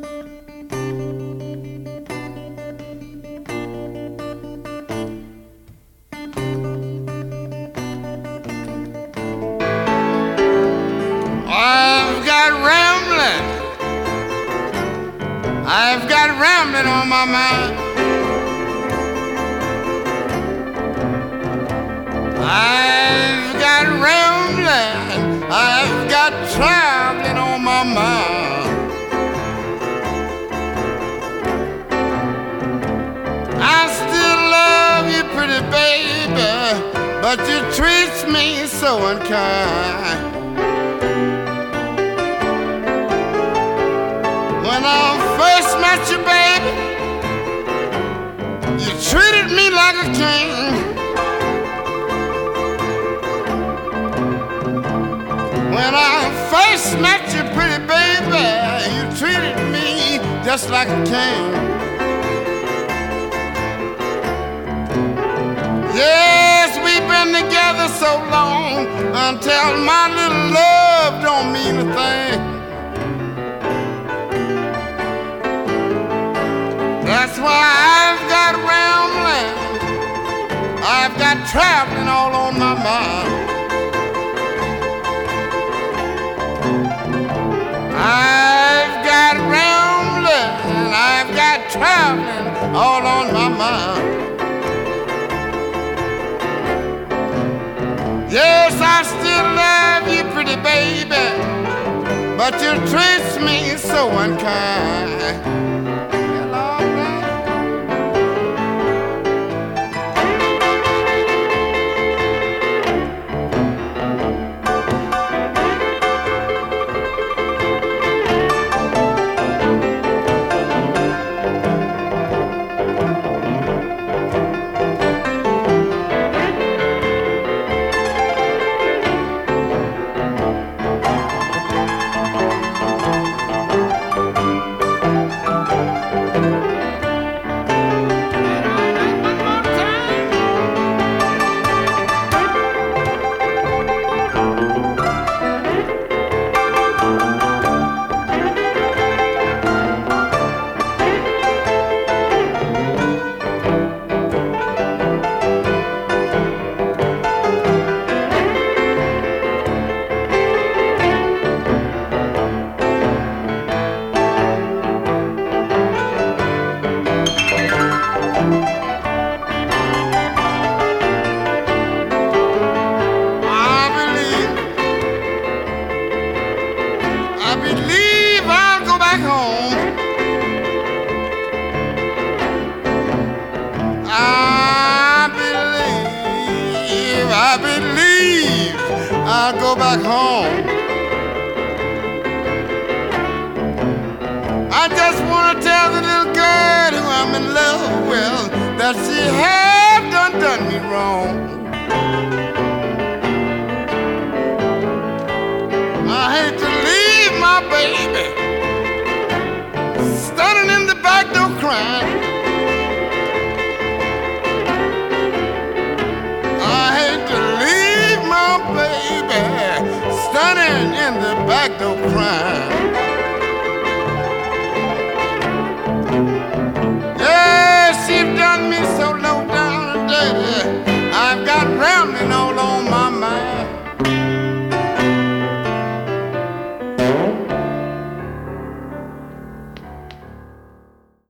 I've got rambling on my mind. I've got rambling, I've got traveling on my mind. I still love you, pretty baby, but you treat me so unkind. When I first met you, baby, you treated me like a king. When I first met you, pretty baby, you treated me just like a king. Yes, we've been together so long until my little love don't mean a thing. That's why I've got rambling, I've got traveling all on my mind. I've got rambling, I've got traveling all on my mind. Yes, I still love you, pretty baby, but you treat me so unkind. I believe I'll go back home. I just want to tell the little girl who I'm in love with that she had done me wrong. I hate to leave my baby standing in the back door crying.